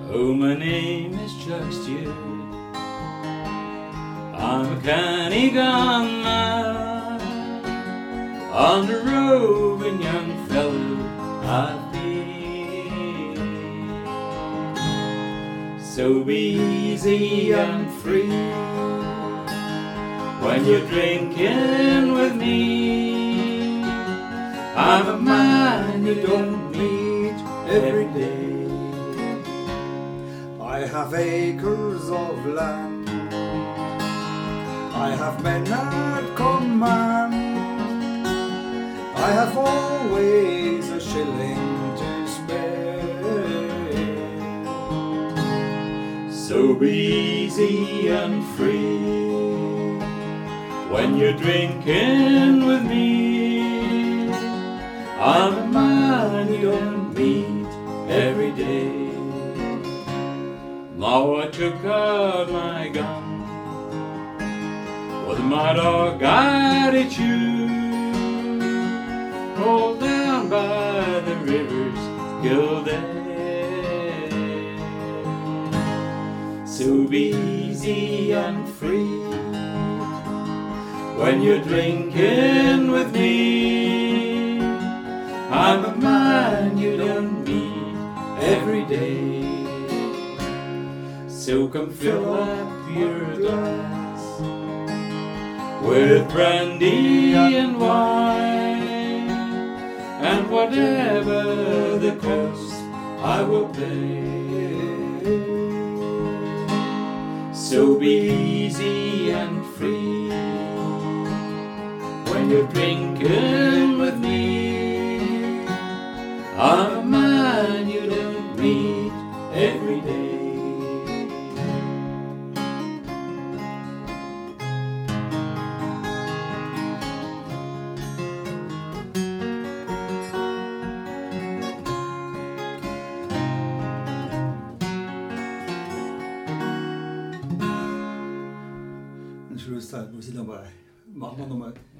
Oh, my name is just you. I'm a canny gone man, on the roving young fellow I've been. So be easy and free when you're drinking with me. I'm a man you don't meet every day. I have acres of land, I have men at command, I have always a shilling to spare. So be easy and free when you're drinking with me. I'm a man you don't meet every day. Now I took out my gun with my dog attitude, rolled down by the river's Kildare. So be easy and free when you're drinking with me. I'm a man you don't meet every day. So come fill up your glass with brandy and wine, and whatever the cost I will pay. So be easy and free when you're drinking with me. I'm a man you don't meet every day. Schlusszeit muss ich nochmal machen wir nochmal